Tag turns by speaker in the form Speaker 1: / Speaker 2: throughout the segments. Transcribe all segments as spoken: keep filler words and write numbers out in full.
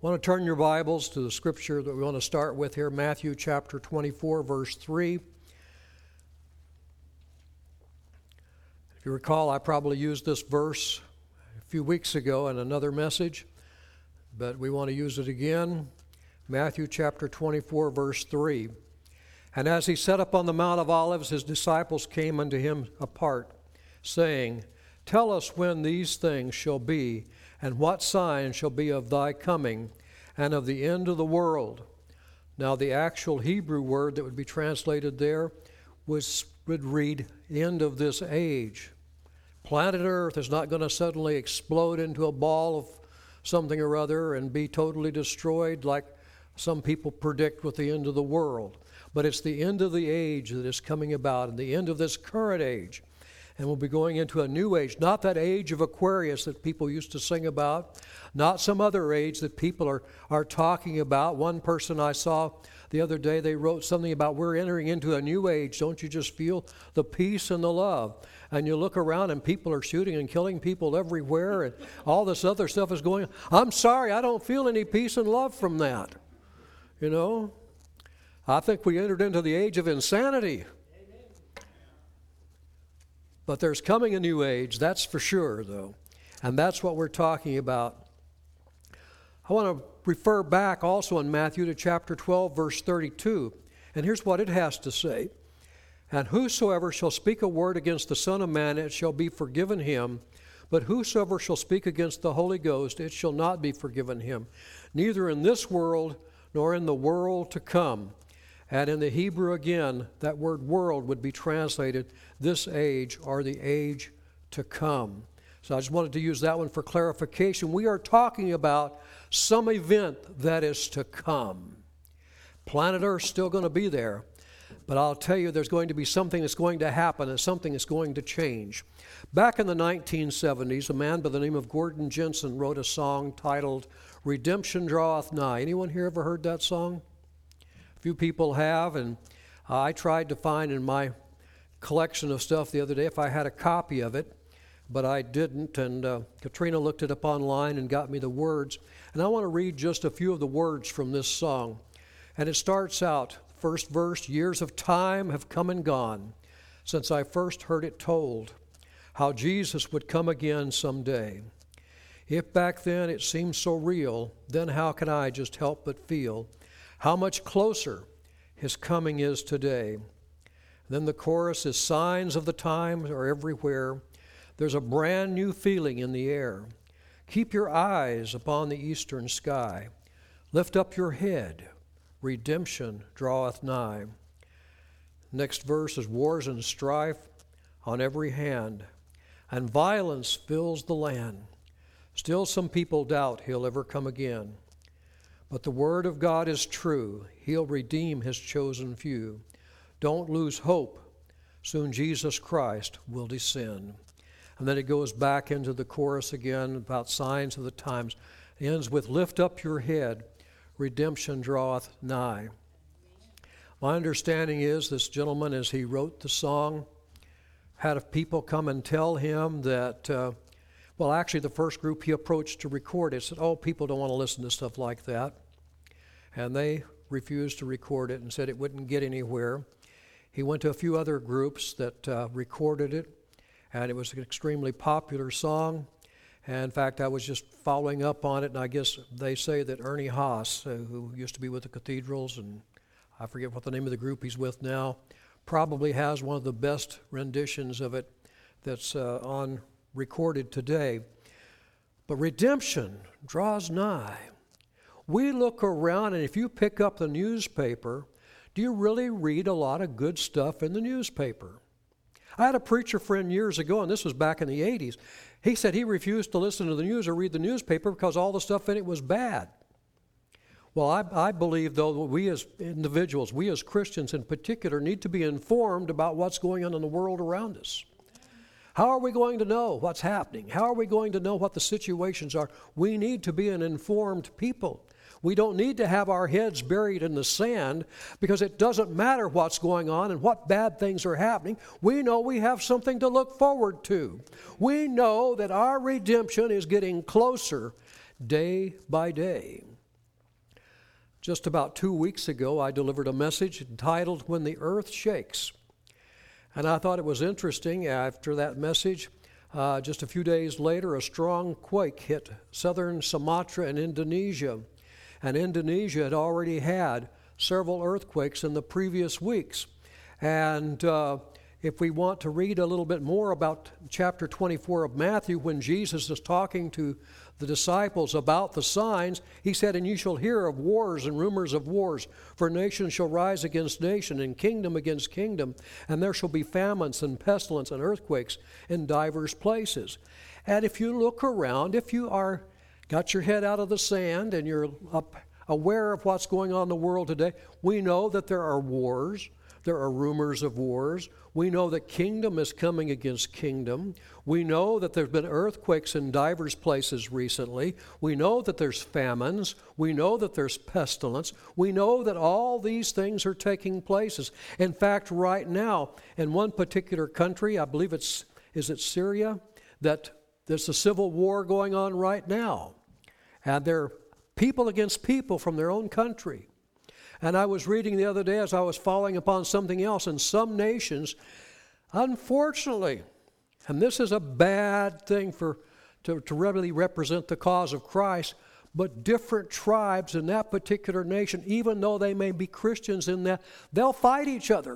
Speaker 1: I want to turn your Bibles to the scripture that we want to start with here, Matthew chapter twenty-four, verse three. If you recall, I probably used this verse a few weeks ago in another message, but we want to use it again. Matthew chapter twenty-four, verse three. And as he sat up on the Mount of Olives, his disciples came unto him apart, saying, Tell us when these things shall be, and what sign shall be of thy coming, and of the end of the world. Now the actual Hebrew word that would be translated there was, would read, end of this age. Planet Earth is not going to suddenly explode into a ball of something or other and be totally destroyed like some people predict with the end of the world. But it's the end of the age that is coming about, and the end of this current age. And we'll be going into a new age, not that age of Aquarius that people used to sing about, not some other age that people are, are talking about. One person I saw the other day, they wrote something about we're entering into a new age. Don't you just feel the peace and the love? And you look around and people are shooting and killing people everywhere, and all this other stuff is going on. I'm sorry, I don't feel any peace and love from that. You know, I think we entered into the age of insanity. But there's coming a new age, that's for sure, though. And that's what we're talking about. I want to refer back also in Matthew to chapter twelve, verse thirty-two. And here's what it has to say. And whosoever shall speak a word against the Son of Man, it shall be forgiven him. But whosoever shall speak against the Holy Ghost, it shall not be forgiven him, neither in this world nor in the world to come. And in the Hebrew again, that word world would be translated this age or the age to come. So I just wanted to use that one for clarification. We are talking about some event that is to come. Planet Earth's still going to be there, but I'll tell you there's going to be something that's going to happen and something that's going to change. Back in the nineteen seventies, a man by the name of Gordon Jensen wrote a song titled Redemption Draweth Nigh. Anyone here ever heard that song? Few people have, and uh, I tried to find in my collection of stuff the other day if I had a copy of it, but I didn't, and uh, Katrina looked it up online and got me the words. And I want to read just a few of the words from this song. And it starts out, first verse, years of time have come and gone since I first heard it told how Jesus would come again someday. If back then it seemed so real, then how can I just help but feel how much closer his coming is today. Then the chorus is signs of the times are everywhere. There's a brand new feeling in the air. Keep your eyes upon the eastern sky. Lift up your head. Redemption draweth nigh. Next verse is wars and strife on every hand, and violence fills the land. Still some people doubt he'll ever come again. But the word of God is true. He'll redeem his chosen few. Don't lose hope. Soon Jesus Christ will descend. And then it goes back into the chorus again about signs of the times. It ends with, lift up your head. Redemption draweth nigh. My understanding is this gentleman, as he wrote the song, had people come and tell him that, uh, well, actually the first group he approached to record it said, oh, people don't want to listen to stuff like that. And they refused to record it and said it wouldn't get anywhere. He went to a few other groups that uh, recorded it, and it was an extremely popular song. And in fact, I was just following up on it, and I guess they say that Ernie Haas, uh, who used to be with the Cathedrals, and I forget what the name of the group he's with now, probably has one of the best renditions of it that's uh, on recorded today. But redemption draws nigh. We look around, and if you pick up the newspaper, do you really read a lot of good stuff in the newspaper? I had a preacher friend years ago, and this was back in the eighties. He said he refused to listen to the news or read the newspaper because all the stuff in it was bad. Well, I, I believe, though, that we as individuals, we as Christians in particular, need to be informed about what's going on in the world around us. How are we going to know what's happening? How are we going to know what the situations are? We need to be an informed people. We don't need to have our heads buried in the sand because it doesn't matter what's going on and what bad things are happening. We know we have something to look forward to. We know that our redemption is getting closer day by day. Just about two weeks ago, I delivered a message entitled, When the Earth Shakes. And I thought it was interesting. After that message, uh, just a few days later, a strong quake hit southern Sumatra and Indonesia. And Indonesia had already had several earthquakes in the previous weeks. And uh, if we want to read a little bit more about chapter twenty-four of Matthew, when Jesus is talking to the disciples about the signs, he said, "And you shall hear of wars and rumors of wars, for nation shall rise against nation, and kingdom against kingdom, and there shall be famines and pestilence and earthquakes in divers places." And if you look around, if you are got your head out of the sand and you're up, aware of what's going on in the world today, we know that there are wars. There are rumors of wars. We know that kingdom is coming against kingdom. We know that there have been earthquakes in divers places recently. We know that there's famines. We know that there's pestilence. We know that all these things are taking places. In fact, right now, in one particular country, I believe it's, is it Syria, that there's a civil war going on right now. And they're people against people from their own country. And I was reading the other day as I was following upon something else, in some nations, unfortunately, and this is a bad thing for to, to really represent the cause of Christ, but different tribes in that particular nation, even though they may be Christians in that, they'll fight each other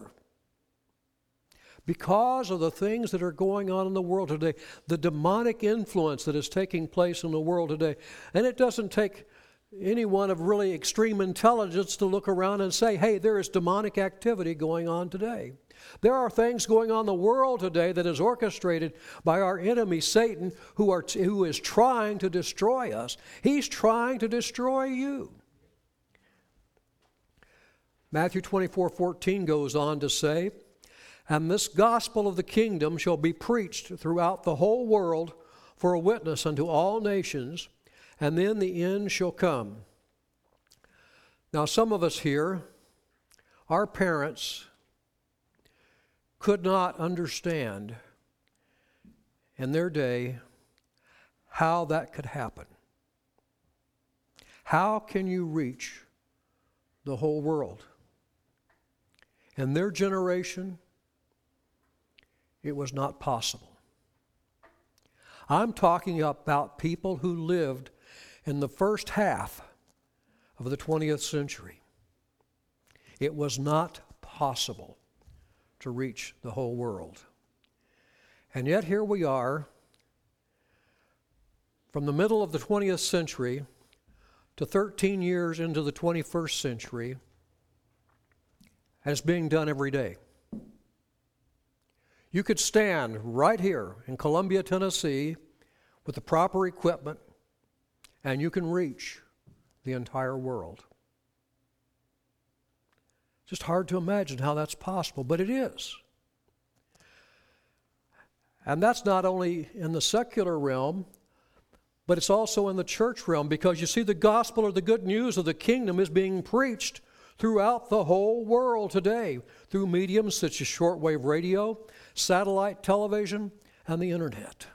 Speaker 1: because of the things that are going on in the world today, the demonic influence that is taking place in the world today. And it doesn't take anyone of really extreme intelligence to look around and say, hey, there is demonic activity going on today. There are things going on in the world today that is orchestrated by our enemy, Satan, who, are t- who is trying to destroy us. He's trying to destroy you. Matthew twenty-four fourteen goes on to say, "And this gospel of the kingdom shall be preached throughout the whole world for a witness unto all nations, and then the end shall come." Now, some of us here, our parents could not understand in their day how that could happen. How can you reach the whole world? In their generation, it was not possible. I'm talking about people who lived in the first half of the twentieth century. It was not possible to reach the whole world. And yet here we are, from the middle of the twentieth century to thirteen years into the twenty-first century, and it's being done every day. You could stand right here in Columbia, Tennessee, with the proper equipment, and you can reach the entire world. Just hard to imagine how that's possible, but it is. And that's not only in the secular realm, but it's also in the church realm, because you see, the gospel or the good news of the kingdom is being preached throughout the whole world today through mediums such as shortwave radio, satellite television, and the internet.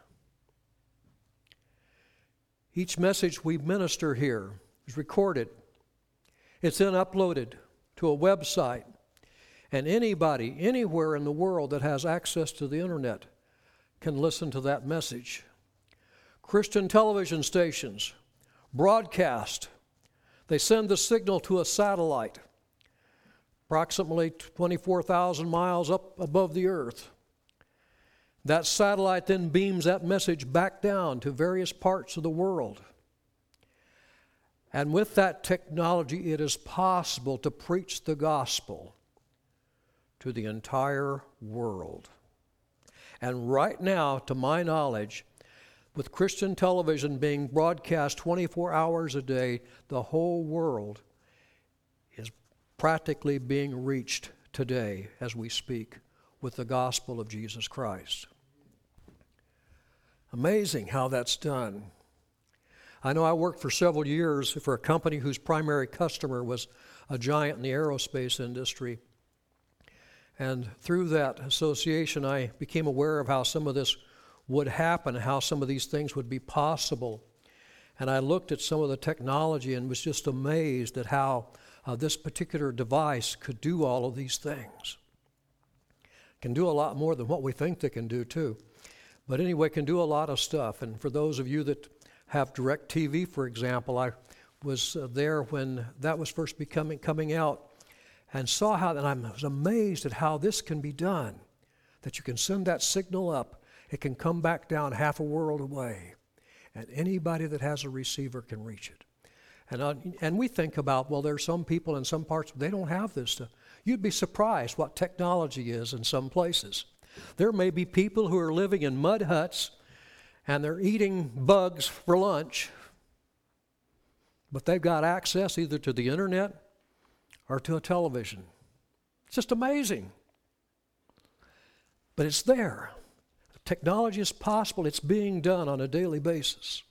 Speaker 1: Each message we minister here is recorded. It's then uploaded to a website, and anybody, anywhere in the world that has access to the internet can listen to that message. Christian television stations broadcast. They send the signal to a satellite, approximately twenty-four thousand miles up above the earth. That satellite then beams that message back down to various parts of the world. And with that technology, it is possible to preach the gospel to the entire world. And right now, to my knowledge, with Christian television being broadcast twenty-four hours a day, the whole world is practically being reached today as we speak with the gospel of Jesus Christ. Amazing how that's done. I know I worked for several years for a company whose primary customer was a giant in the aerospace industry. And through that association, I became aware of how some of this would happen, how some of these things would be possible. And I looked at some of the technology and was just amazed at how uh, this particular device could do all of these things. Can do a lot more than what we think they can do, too. But anyway, can do a lot of stuff. And for those of you that have DirecTV, for example, I was uh, there when that was first becoming coming out and saw how, and I was amazed at how this can be done, that you can send that signal up, it can come back down half a world away, and anybody that has a receiver can reach it. And, uh, and we think about, well, there's some people in some parts, they don't have this stuff. You'd be surprised what technology is in some places. There may be people who are living in mud huts and they're eating bugs for lunch, but they've got access either to the internet or to a television. It's just amazing. But it's there. Technology is possible. It's being done on a daily basis.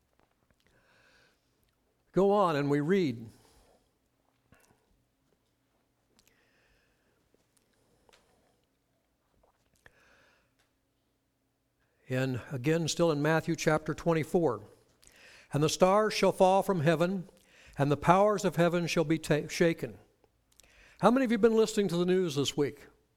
Speaker 1: Go on and we read. And again, still in Matthew chapter twenty-four. And the stars shall fall from heaven, and the powers of heaven shall be ta- shaken. How many of you have been listening to the news this week?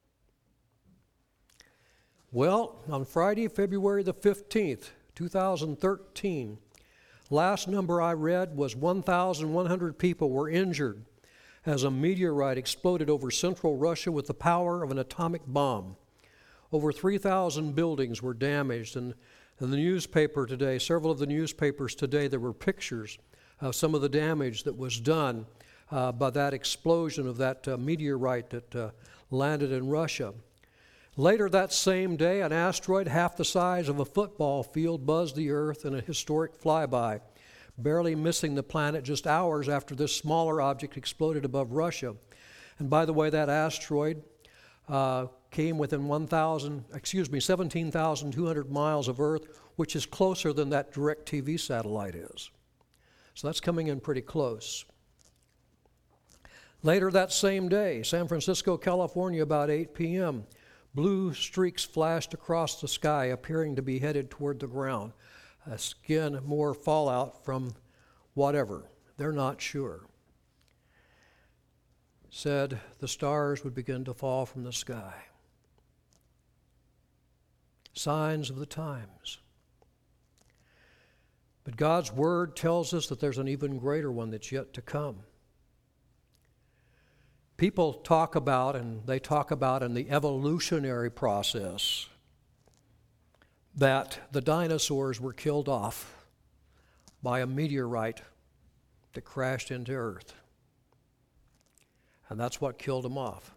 Speaker 1: Well, on Friday, February the fifteenth, two thousand thirteen, last number I read was one thousand one hundred people were injured as a meteorite exploded over central Russia with the power of an atomic bomb. Over three thousand buildings were damaged, and in the newspaper today, several of the newspapers today, there were pictures of some of the damage that was done uh, by that explosion of that uh, meteorite that uh, landed in Russia. Later that same day, an asteroid half the size of a football field buzzed the Earth in a historic flyby, barely missing the planet just hours after this smaller object exploded above Russia. And by the way, that asteroid uh, came within one thousand, excuse me, seventeen thousand two hundred miles of Earth, which is closer than that DirecTV satellite is. So that's coming in pretty close. Later that same day, San Francisco, California, about eight p.m., blue streaks flashed across the sky, appearing to be headed toward the ground. Again, more fallout from whatever. They're not sure. Said the stars would begin to fall from the sky. Signs of the times. But God's Word tells us that there's an even greater one that's yet to come. People talk about, and they talk about in the evolutionary process, that the dinosaurs were killed off by a meteorite that crashed into Earth. And that's what killed them off.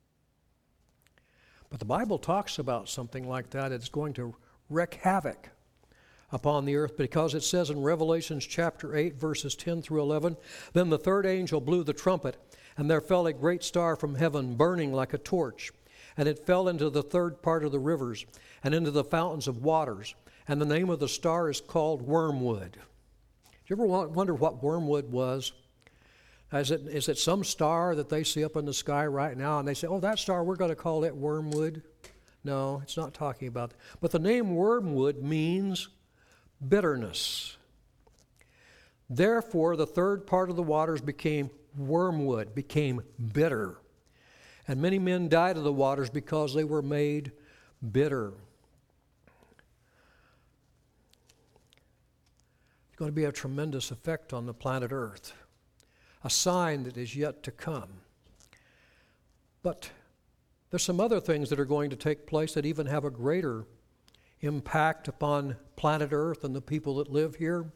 Speaker 1: But the Bible talks about something like that. It's going to wreak havoc upon the earth, because it says in Revelation chapter eight, verses ten through eleven, "Then the third angel blew the trumpet, and there fell a great star from heaven, burning like a torch. And it fell into the third part of the rivers, and into the fountains of waters. And the name of the star is called Wormwood." Do you ever wonder what wormwood was? Is it, is it some star that they see up in the sky right now, and they say, oh, that star, we're going to call it Wormwood? No, it's not talking about that. But the name Wormwood means bitterness. Therefore, the third part of the waters became wormwood, became bitter. And many men died of the waters because they were made bitter. It's going to be a tremendous effect on the planet Earth, a sign that is yet to come. But there's some other things that are going to take place that even have a greater impact upon planet Earth and the people that live here.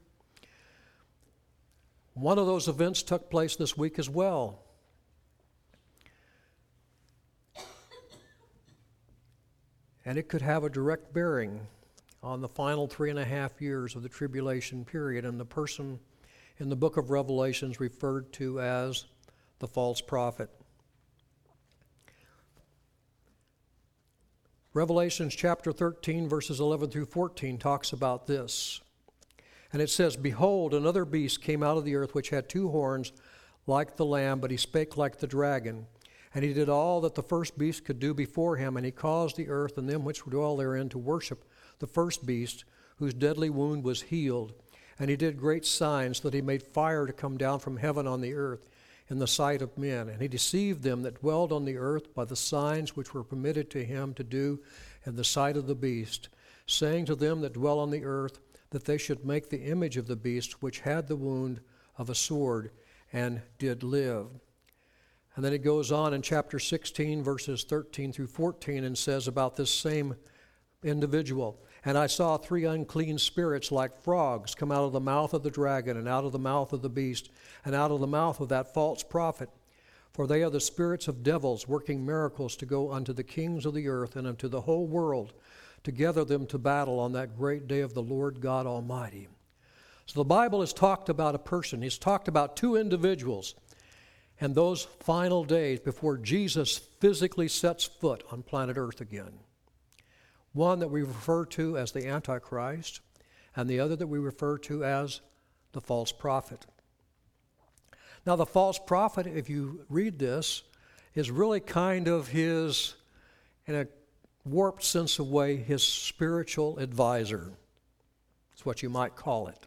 Speaker 1: One of those events took place this week as well. And it could have a direct bearing on the final three and a half years of the tribulation period, and the person in the book of Revelations referred to as the false prophet. Revelations chapter thirteen, verses eleven through fourteen talks about this. And it says, "Behold, another beast came out of the earth, which had two horns like the lamb, but he spake like the dragon. And he did all that the first beast could do before him, and he caused the earth and them which dwell therein to worship the first beast, whose deadly wound was healed. And he did great signs, that he made fire to come down from heaven on the earth in the sight of men. And he deceived them that dwelled on the earth by the signs which were permitted to him to do in the sight of the beast, saying to them that dwell on the earth that they should make the image of the beast which had the wound of a sword and did live. And then it goes on in chapter sixteen, verses thirteen through fourteen, and says about this same individual, "And I saw three unclean spirits like frogs come out of the mouth of the dragon, and out of the mouth of the beast, and out of the mouth of that false prophet. For they are the spirits of devils, working miracles to go unto the kings of the earth and unto the whole world, to gather them to battle on that great day of the Lord God Almighty." So the Bible has talked about a person. He's talked about two individuals and those final days before Jesus physically sets foot on planet Earth again. One that we refer to as the Antichrist, and the other that we refer to as the false prophet. Now, the false prophet, if you read this, is really kind of his, in a warped sense of way, his spiritual advisor. That's what you might call it.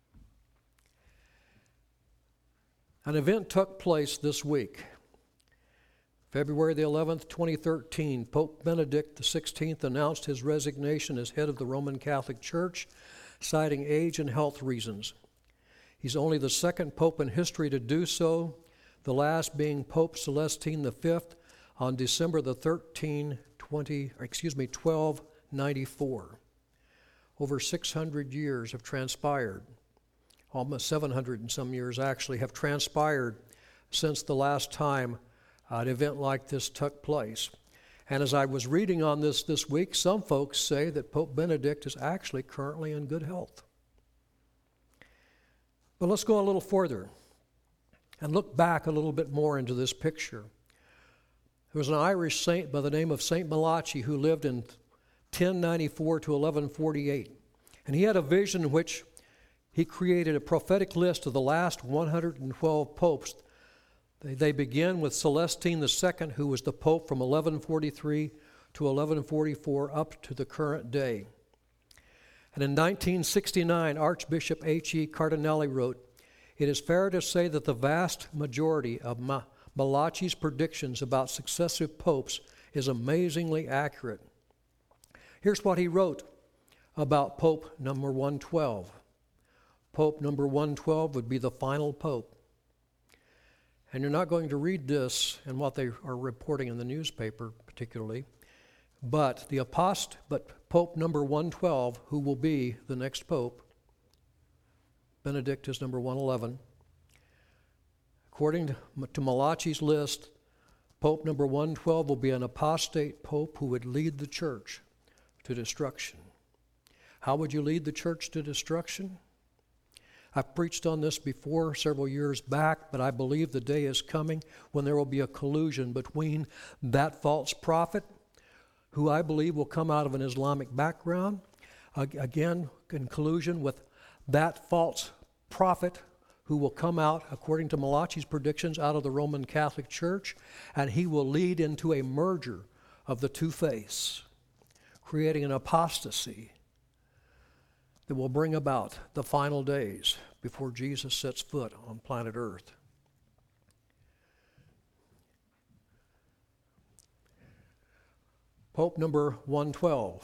Speaker 1: An event took place this week. February the eleventh, twenty thirteen, Pope Benedict the sixteenth announced his resignation as head of the Roman Catholic Church, citing age and health reasons. He's only the second pope in history to do so, the last being Pope Celestine the fifth on December the thirteenth, twenty, excuse me, twelve ninety-four. Over six hundred years have transpired. Almost seven hundred and some years actually have transpired since the last time an event like this took place. And as I was reading on this this week, some folks say that Pope Benedict is actually currently in good health. But let's go a little further and look back a little bit more into this picture. There was an Irish saint by the name of Saint Malachi who lived in ten ninety-four to eleven forty-eight. And he had a vision in which he created a prophetic list of the last one hundred twelve popes. They, they begin with Celestine the second, who was the pope from eleven forty-three to eleven forty-four up to the current day. And in nineteen sixty-nine, Archbishop H E Cardinale wrote, "It is fair to say that the vast majority of Ma- Malachi's predictions about successive popes is amazingly accurate." Here's what he wrote about Pope number one twelve. Pope number one twelve would be the final pope. And you're not going to read this and what they are reporting in the newspaper particularly, but the apost, but Pope number one twelve, who will be the next pope, Benedict is number one eleven. According to, to Malachi's list, Pope number one twelve will be an apostate pope who would lead the church to destruction. How would you lead the church to destruction? I've preached on this before several years back, but I believe the day is coming when there will be a collusion between that false prophet, who I believe will come out of an Islamic background, again, in collusion with that false prophet who will come out, according to Malachi's predictions, out of the Roman Catholic Church, and he will lead into a merger of the two faiths, creating an apostasy that will bring about the final days before Jesus sets foot on planet Earth. Pope number one twelve.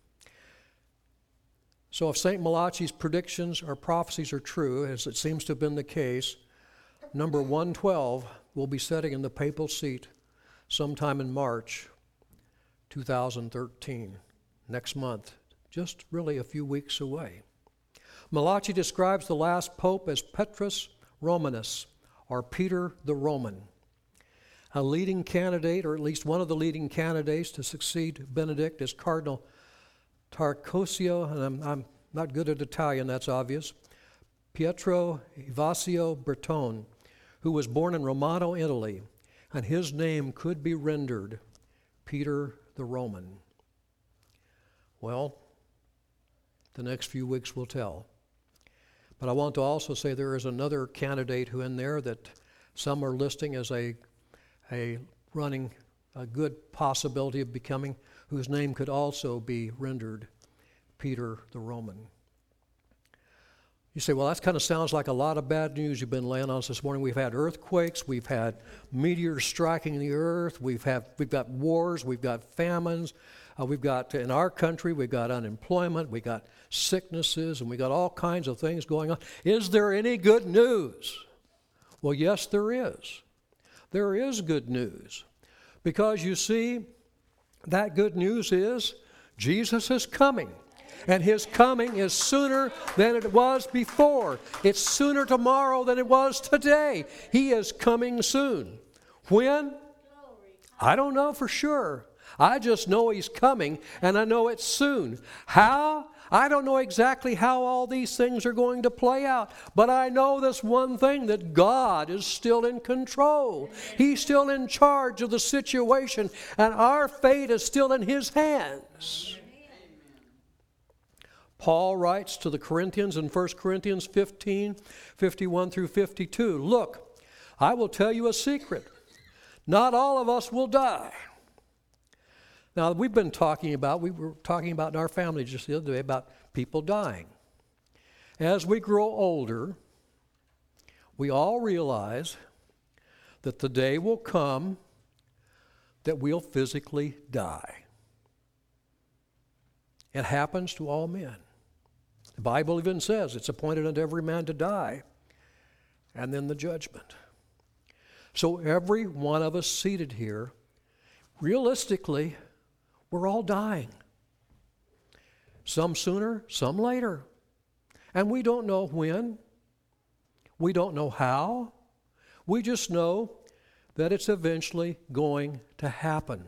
Speaker 1: So if Saint Malachi's predictions or prophecies are true, as it seems to have been the case, number one twelve will be sitting in the papal seat sometime in March two thousand thirteen, next month. Just really a few weeks away. Malachi describes the last pope as Petrus Romanus, or Peter the Roman. A leading candidate, or at least one of the leading candidates to succeed Benedict, is Cardinal Tarcosio, and I'm, I'm not good at Italian, that's obvious, Pietro Ivasio Bertone, who was born in Romano, Italy, and his name could be rendered Peter the Roman. Well, the next few weeks will tell. But I want to also say there is another candidate who in there that some are listing as a, a running a good possibility of becoming, whose name could also be rendered Peter the Roman. You say, well, that kind of sounds like a lot of bad news you've been laying on us this morning. We've had earthquakes, we've had meteors striking the earth, we've had we've got wars, we've got famines, uh, we've got in our country we've got unemployment, we've got sicknesses, and we got all kinds of things going on. Is there any good news? Well, yes, there is. There is good news, because you see, that good news is Jesus is coming. And his coming is sooner than it was before. It's sooner tomorrow than it was today. He is coming soon. When? I don't know for sure. I just know he's coming, and I know it's soon. How? I don't know exactly how all these things are going to play out, but I know this one thing, that God is still in control. He's still in charge of the situation, and our fate is still in his hands. Paul writes to the Corinthians in First Corinthians fifteen, fifty-one through fifty-two, look, I will tell you a secret. Not all of us will die. Now, we've been talking about, we were talking about in our family just the other day about people dying. As we grow older, we all realize that the day will come that we'll physically die. It happens to all men. The Bible even says it's appointed unto every man to die, and then the judgment. So every one of us seated here, realistically, we're all dying. Some sooner, some later. And we don't know when. We don't know how. We just know that it's eventually going to happen.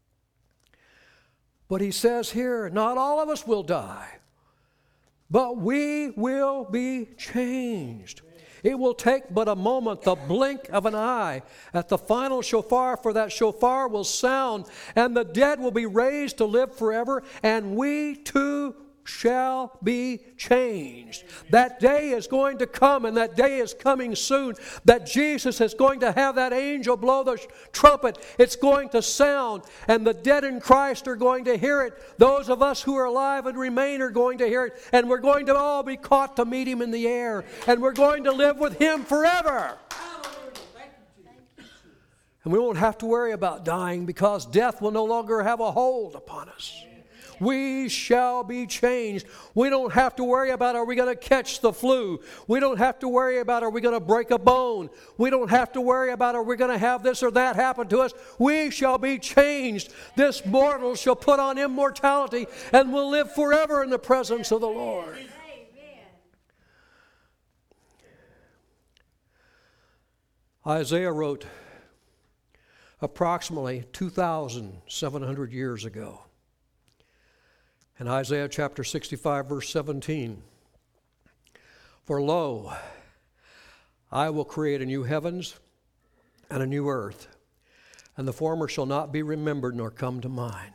Speaker 1: But he says here, not all of us will die, but we will be changed. It will take but a moment, the blink of an eye. At the final shofar, for that shofar will sound, and the dead will be raised to live forever, and we too shall be changed. That day is going to come, and that day is coming soon, that Jesus is going to have that angel blow the trumpet. It's going to sound, and the dead in Christ are going to hear it. Those of us who are alive and remain are going to hear it, and we're going to all be caught to meet him in the air, and we're going to live with him forever. And we won't have to worry about dying, because death will no longer have a hold upon us. We shall be changed. We don't have to worry about, are we going to catch the flu? We don't have to worry about, are we going to break a bone? We don't have to worry about, are we going to have this or that happen to us? We shall be changed. This mortal shall put on immortality and will live forever in the presence of the Lord. Isaiah wrote approximately two thousand seven hundred years ago. In Isaiah chapter sixty-five, verse seventeen, for lo, I will create a new heavens and a new earth, and the former shall not be remembered nor come to mind.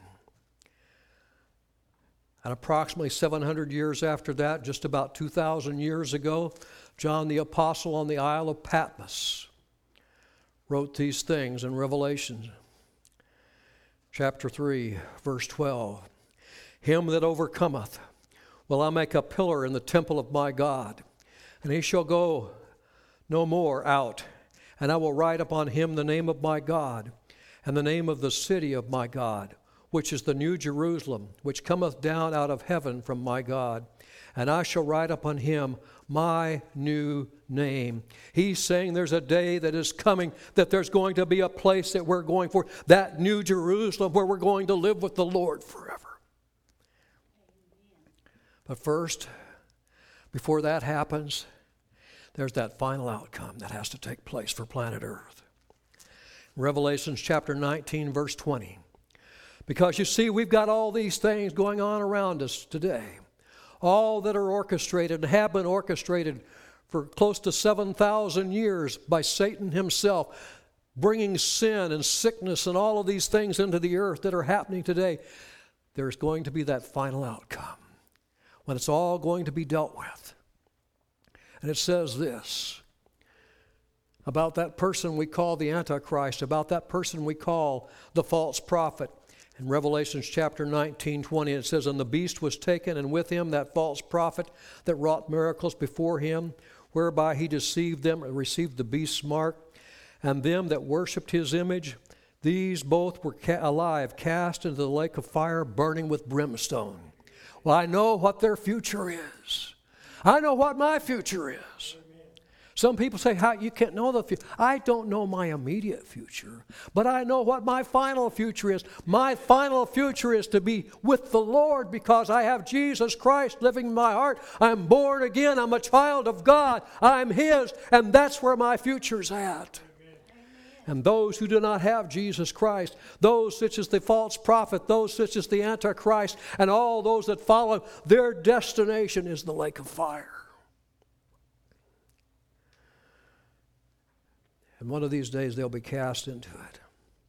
Speaker 1: And approximately seven hundred years after that, just about two thousand years ago, John the Apostle on the Isle of Patmos wrote these things in Revelation chapter three, verse twelve. Him that overcometh will I make a pillar in the temple of my God, and he shall go no more out. And I will write upon him the name of my God, and the name of the city of my God, which is the new Jerusalem, which cometh down out of heaven from my God. And I shall write upon him my new name. He's saying there's a day that is coming, that there's going to be a place that we're going for, that new Jerusalem where we're going to live with the Lord forever. But first, before that happens, there's that final outcome that has to take place for planet Earth. Revelation chapter nineteen, verse twenty. Because you see, we've got all these things going on around us today, all that are orchestrated and have been orchestrated for close to seven thousand years by Satan himself, bringing sin and sickness and all of these things into the earth that are happening today. There's going to be that final outcome when it's all going to be dealt with. And it says this about that person we call the Antichrist, about that person we call the false prophet. In Revelation chapter nineteen, twenty, it says, "And the beast was taken, and with him that false prophet that wrought miracles before him, whereby he deceived them and received the beast's mark, and them that worshipped his image. These both were ca- alive, cast into the lake of fire, burning with brimstone." Well, I know what their future is. I know what my future is. Some people say, "How you can't know the future." I don't know my immediate future, but I know what my final future is. My final future is to be with the Lord because I have Jesus Christ living in my heart. I'm born again. I'm a child of God. I'm His, and that's where my future's at. And those who do not have Jesus Christ, those such as the false prophet, those such as the Antichrist, and all those that follow, their destination is the lake of fire. And one of these days they'll be cast into it.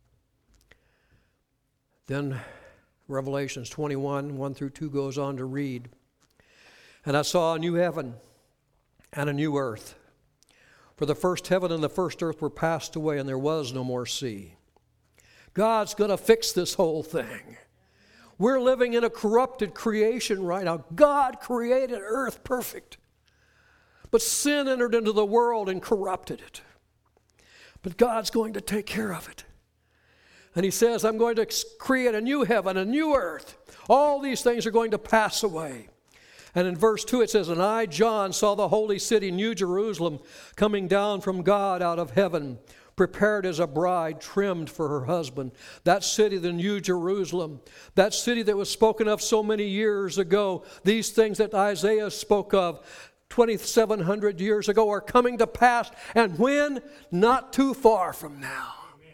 Speaker 1: Then Revelations twenty-one, one through two goes on to read, "And I saw a new heaven and a new earth. For the first heaven and the first earth were passed away, and there was no more sea." God's going to fix this whole thing. We're living in a corrupted creation right now. God created earth perfect, but sin entered into the world and corrupted it. But God's going to take care of it. And He says, "I'm going to create a new heaven, a new earth. All these things are going to pass away." And in verse two it says, "And I, John, saw the holy city, New Jerusalem, coming down from God out of heaven, prepared as a bride trimmed for her husband." That city, the New Jerusalem, that city that was spoken of so many years ago, these things that Isaiah spoke of twenty-seven hundred years ago are coming to pass. And when? Not too far from now. Amen.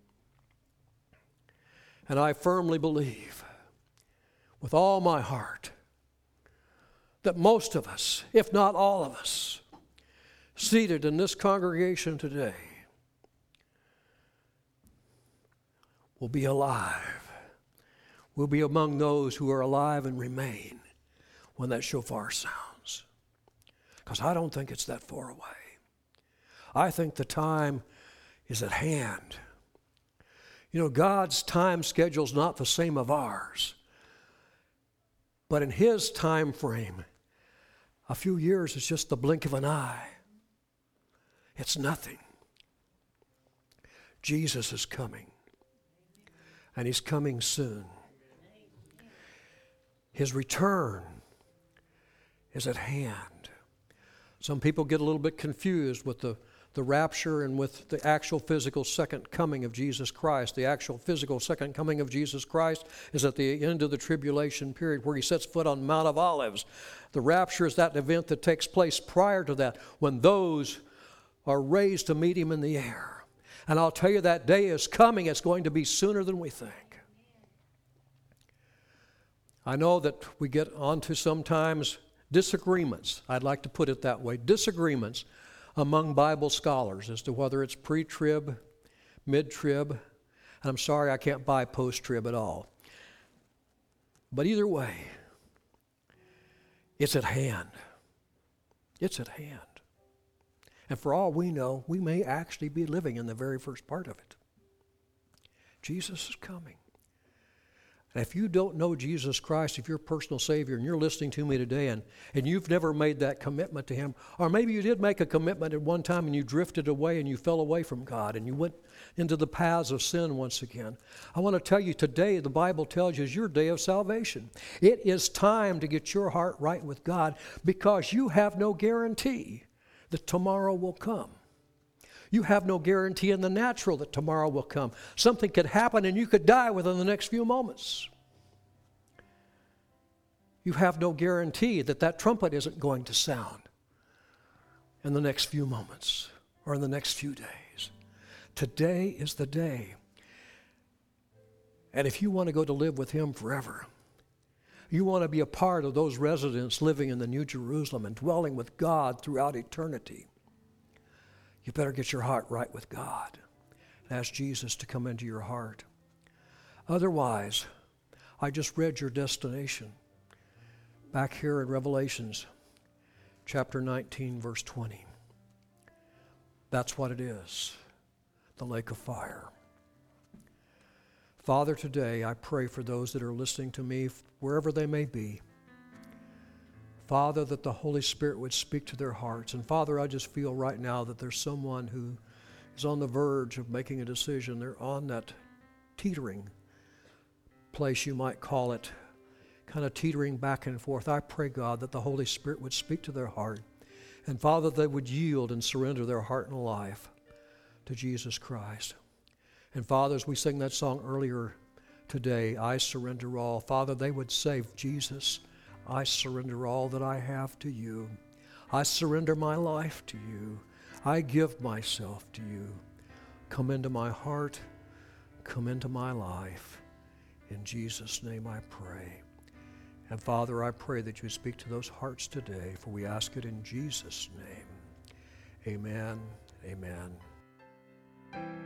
Speaker 1: And I firmly believe with all my heart that most of us, if not all of us, seated in this congregation today will be alive. We'll be among those who are alive and remain when that shofar sounds. Because I don't think it's that far away. I think the time is at hand. You know, God's time schedule is not the same of ours. But in His time frame, a few years is just the blink of an eye. It's nothing. Jesus is coming. And He's coming soon. His return is at hand. Some people get a little bit confused with the, the rapture and with the actual physical second coming of Jesus Christ. The actual physical second coming of Jesus Christ is at the end of the tribulation period where He sets foot on Mount of Olives. The rapture is that event that takes place prior to that when those are raised to meet Him in the air. And I'll tell you, that day is coming. It's going to be sooner than we think. I know that we get onto sometimes disagreements, I'd like to put it that way, disagreements among Bible scholars as to whether it's pre-trib, mid-trib, and I'm sorry I can't buy post-trib at all. But either way, it's at hand. It's at hand. And for all we know, we may actually be living in the very first part of it. Jesus is coming. And if you don't know Jesus Christ, if you're a personal Savior and you're listening to me today and, and you've never made that commitment to Him, or maybe you did make a commitment at one time and you drifted away and you fell away from God and you went into the paths of sin once again, I want to tell you today, the Bible tells you is your day of salvation. It is time to get your heart right with God because you have no guarantee that tomorrow will come. You have no guarantee in the natural that tomorrow will come. Something could happen and you could die within the next few moments. You have no guarantee that that trumpet isn't going to sound in the next few moments or in the next few days. Today is the day. And if you want to go to live with Him forever, you want to be a part of those residents living in the New Jerusalem and dwelling with God throughout eternity, you better get your heart right with God and ask Jesus to come into your heart. Otherwise, I just read your destination back here in Revelations chapter nineteen, verse twenty. That's what it is, the lake of fire. Father, today I pray for those that are listening to me, wherever they may be. Father, that the Holy Spirit would speak to their hearts. And Father, I just feel right now that there's someone who is on the verge of making a decision. They're on that teetering place, you might call it, kind of teetering back and forth. I pray, God, that the Holy Spirit would speak to their heart. And Father, they would yield and surrender their heart and life to Jesus Christ. And Father, as we sing that song earlier today, I surrender all. Father, they would say, Jesus, I surrender all that I have to you. I surrender my life to you. I give myself to you. Come into my heart. Come into my life. In Jesus' name I pray. And Father, I pray that you speak to those hearts today, for we ask it in Jesus' name. Amen. Amen.